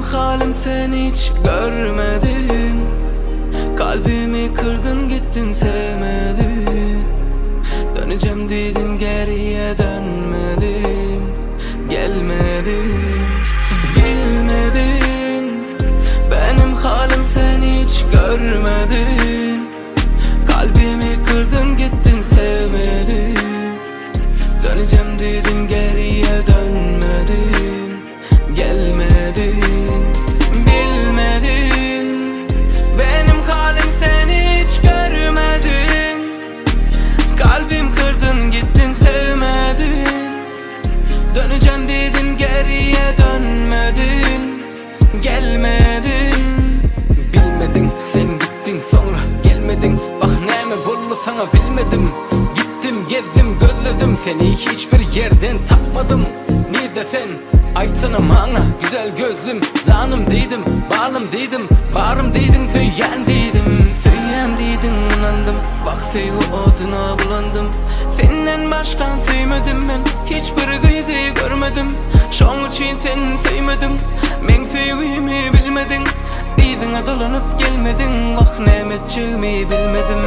halim sen hiç görmedin. Kalbimi kırdın gittin sevmedin. Döneceğim dedin geriye dönmedin. Gelmedin, bilmedin. Benim halim sen hiç görmedin. Kalbimi kırdın gittin sevmedin. Döneceğim dedin geriye dönmedin. Gelmedin, bilmedin. Benim halim sen hiç görmedin. Kalbim kırdın gittin sevmedin. Döneceğim dedin geriye dönmedin. Gelmedin. Bilmedin sen gittin sonra gelmedin. Bak neme buldu sana bilmedim. Gittim gezdim gözledim seni hiçbir yerden tapmadım. Nerede sen? Aytsana bana güzel gözlüm. Canım dedim, bağlım dedim, bağrım dedin, söyyen dedim. Söyyen dedin inandım. Bak sevgi oduna bulandım. Senden başkan sevmedim ben. Hiçbir gıydı görmedim. Şoň için sen sevmedin. Men sevgimi bilmedin. Dizine dolanıp gelmedin. Bak nemetçimi bilmedim.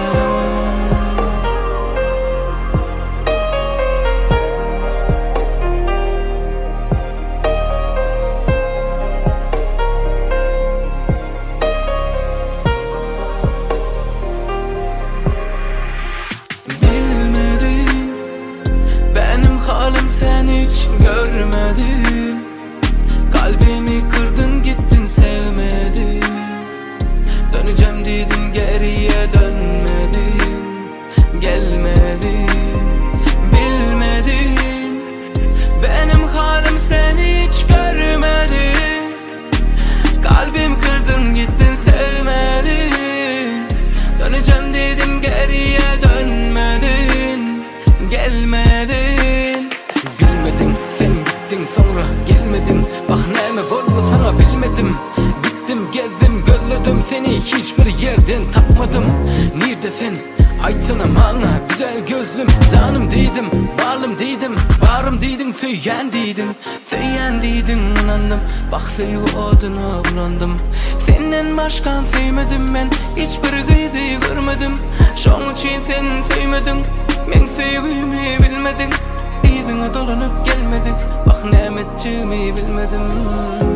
Halim sen hiç görmedin. Kalbimi kırdın gittin sevmedin. Döneceğim dedin geriye dönmedin. Gelmedin, bilmedin. Benim halim sen hiç görmedin. Kalbimi kırdın gittin sevmedin. Döneceğim dedin geriye dönmedin. Gelmedin. Bilmedin sen gittin sonra gelmedin. Bak neme oldu sana bilmedim. Gittim gezdim gözledim seni hiçbir yerden tapmadım. Neredesin? Aytsana bana güzel gözlüm. Canım dedim, bağlım dedim, bağrım dedin, söyyen dedim. Söyyen dedin inandım. Bak sevgi oduna bulandım. Senden başkan sevmedim ben. Hiçbir gıydı görmedim. Şoň için sen sevmedin. Men sevgimi bilmedin. Dizine dolanıp gelmedin. Bak nemetçimi bilmedim.